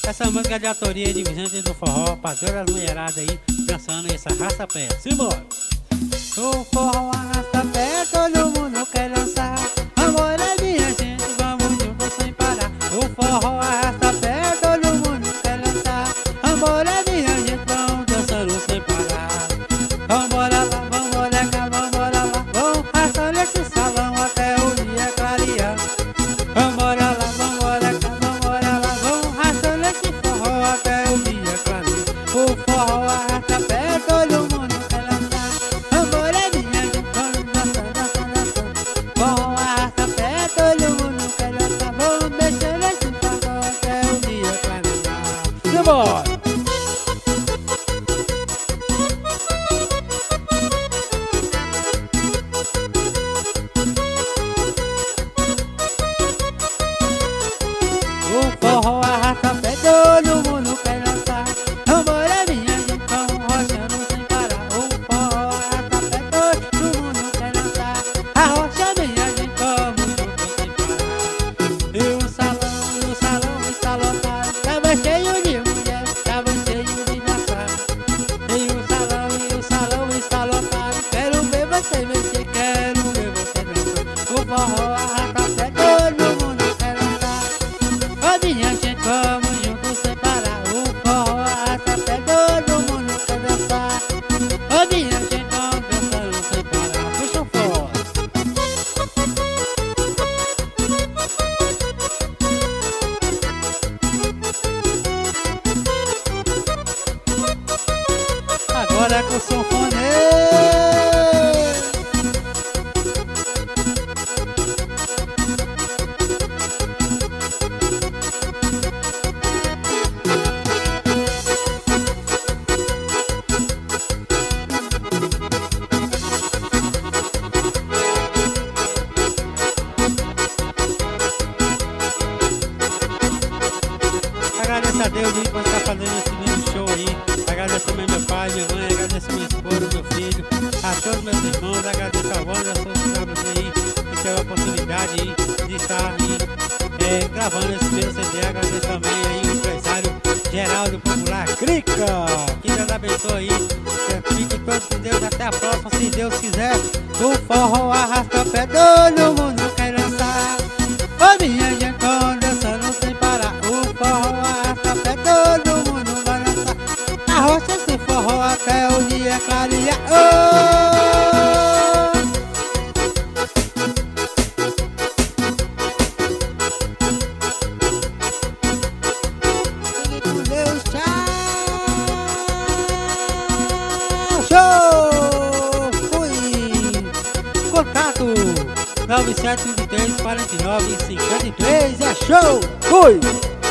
Essa música é de autoria de Vicente do Forró, pra todas as mulheradas aí, dançando essa raça-pé. Simbora! O forró arrasta-pé, todo mundo quer dançar. Amor é minha gente, vamos juntos sem parar. O forró arrasta-pé, todo mundo quer dançar. Amor é minha gente, vamos dançando sem parar. Vambora lá, vambora cá, vambora lá. Vamos arrastando esse salão até o dia clarear. Vambora lá, vambora cá, vambora lá. Vamos arrastando esse forró até o dia clarear. O forró arrasta-pé, todo mundo quer dançar. Amor é minha gente, vamos dançar, dançar, dançar. Forró arrasta-pé, todo mundo quer dançar. Vamos mexer esse forró até o dia clarear. Simbora! O forró arrasta-pé, todo mundo quer dançar. Amor é minha gente, vamos rochando sem parar. O forró arrasta-pé, todo mundo quer dançar. A rocha é minha gente, vamos juntos sem parar. E o salão está lotado. Tava cheio de mulher, tava cheio de dançar. E o salão está lotado. Quero ver você mexer, quero ver você dançar. O forró arrasta-pé, todo mundo quer dançar. Ô minha gente, vamos juntos sem parar. O forró arrasta-pé, todo mundo quer dançar. Ô minha gente, vamos dançando sem parar. Puxa o forró. Agora é com o sanfoneiro. Agradeço a Deus aí por estar fazendo esse lindo show aí. Agradeço também meu pai, minha mãe, agradeço minha esposa, meu filho, a todos meus irmãos, agradeço a Wanda, a todos os cabos aí que teve a oportunidade aí de estar aí gravando esse meu CD. Agradeço também aí o empresário Geraldo Popular Crica. Que Deus abençoe aí. Fique todos com Deus, até a próxima, se Deus quiser. O forró arrasta-pé, todo mundo quer dançar. Ô minha gente, vão dançando sem parar. O forró arrasta-pé, todo mundo vai dançar. Arrocha esse forró até o dia clarear. Oh! Fique com Deus, tchau! Show! Fui! Contato 9723 49 53. É show! Fui!